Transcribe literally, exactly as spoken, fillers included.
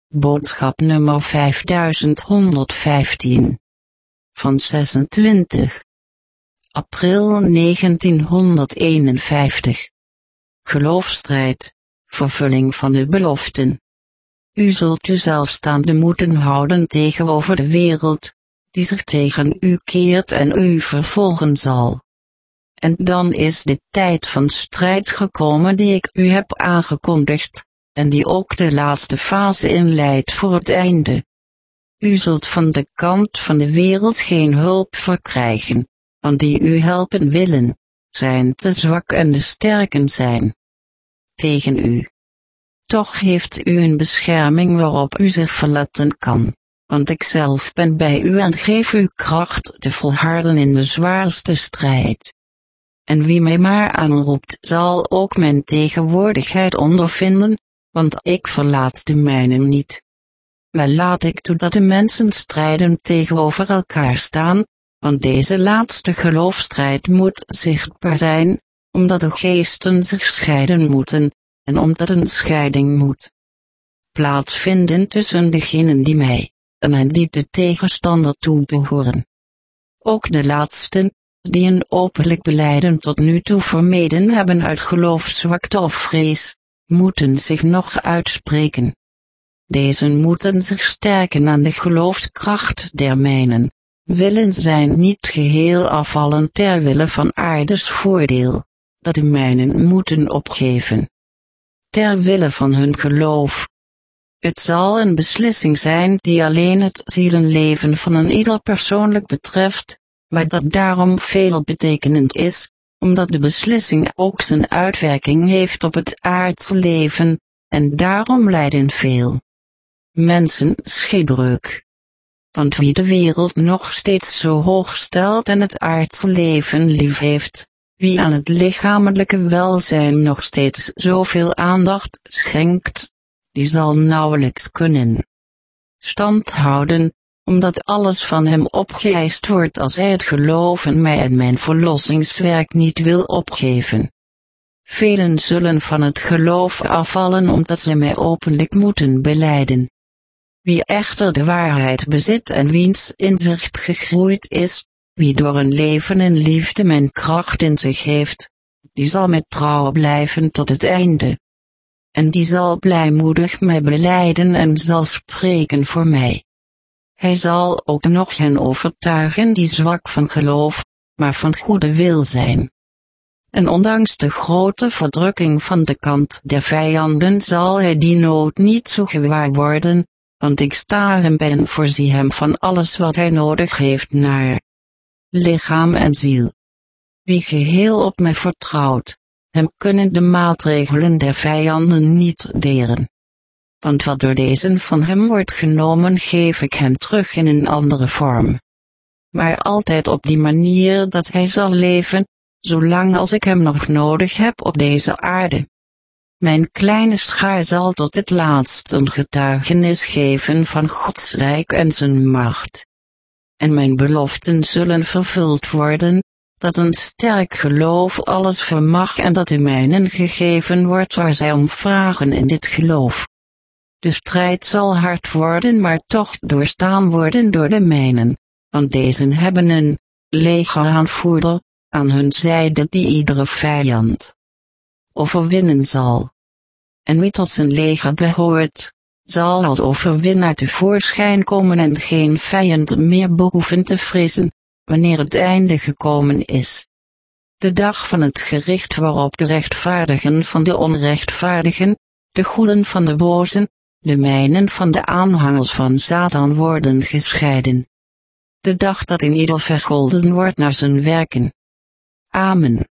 Boodschap nummer vijfduizendhonderdvijftien. Van zesentwintig april negentienhonderdeenenvijftig. Geloofsstrijd, vervulling van de beloften. U zult uzelf staande moeten houden tegenover de wereld, die zich tegen u keert en u vervolgen zal. En dan is de tijd van strijd gekomen die ik u heb aangekondigd, en die ook de laatste fase inleidt voor het einde. U zult van de kant van de wereld geen hulp verkrijgen, want die u helpen willen, zijn te zwak en de sterken zijn tegen u. Toch heeft u een bescherming waarop u zich verlaten kan, want ik zelf ben bij u en geef u kracht te volharden in de zwaarste strijd. En wie mij maar aanroept zal ook mijn tegenwoordigheid ondervinden, want ik verlaat de mijnen niet. Wel laat ik toe dat de mensen strijden tegenover elkaar staan, want deze laatste geloofstrijd moet zichtbaar zijn, omdat de geesten zich scheiden moeten, en omdat een scheiding moet plaatsvinden tussen degenen die mij, en hen die de tegenstander toebehoren. Ook de laatsten, die een openlijk belijden tot nu toe vermeden hebben uit geloofszwakte of vrees, moeten zich nog uitspreken. Deze moeten zich sterken aan de geloofskracht der mijnen, willen zijn niet geheel afvallen ter wille van aardes voordeel, dat de mijnen moeten opgeven. Ter wille van hun geloof. Het zal een beslissing zijn die alleen het zielenleven van een ieder persoonlijk betreft, maar dat daarom veelbetekenend is, omdat de beslissing ook zijn uitwerking heeft op het aardse leven, en daarom lijden veel mensen schipbreuk. Want wie de wereld nog steeds zo hoog stelt en het aardse leven lief heeft, wie aan het lichamelijke welzijn nog steeds zoveel aandacht schenkt, die zal nauwelijks kunnen stand houden, omdat alles van hem opgeëist wordt als hij het geloof in mij en mijn verlossingswerk niet wil opgeven. Velen zullen van het geloof afvallen omdat ze mij openlijk moeten belijden. Wie echter de waarheid bezit en wiens inzicht gegroeid is, wie door een leven in liefde mijn kracht in zich heeft, die zal mij trouw blijven tot het einde. En die zal blijmoedig mij belijden en zal spreken voor mij. Hij zal ook nog hen overtuigen die zwak van geloof, maar van goede wil zijn. En ondanks de grote verdrukking van de kant der vijanden zal hij die nood niet zo gewaar worden, want ik sta hem bij en voorzie hem van alles wat hij nodig heeft naar lichaam en ziel. Wie geheel op mij vertrouwt, hem kunnen de maatregelen der vijanden niet deren. Want wat door deze van hem wordt genomen geef ik hem terug in een andere vorm. Maar altijd op die manier dat hij zal leven, zolang als ik hem nog nodig heb op deze aarde. Mijn kleine schaar zal tot het laatst een getuigenis geven van Gods rijk en zijn macht. En mijn beloften zullen vervuld worden, dat een sterk geloof alles vermag en dat de mijnen gegeven wordt waar zij om vragen in dit geloof. De strijd zal hard worden, maar toch doorstaan worden door de mijnen, want deze hebben een legeraanvoerder aan hun zijde die iedere vijand overwinnen zal. En wie tot zijn leger behoort, zal als overwinnaar tevoorschijn komen en geen vijand meer behoeven te vrezen, wanneer het einde gekomen is. De dag van het gericht waarop de rechtvaardigen van de onrechtvaardigen, de goeden van de bozen, de mijnen van de aanhangers van Satan worden gescheiden. De dag dat in ieder vergolden wordt naar zijn werken. Amen.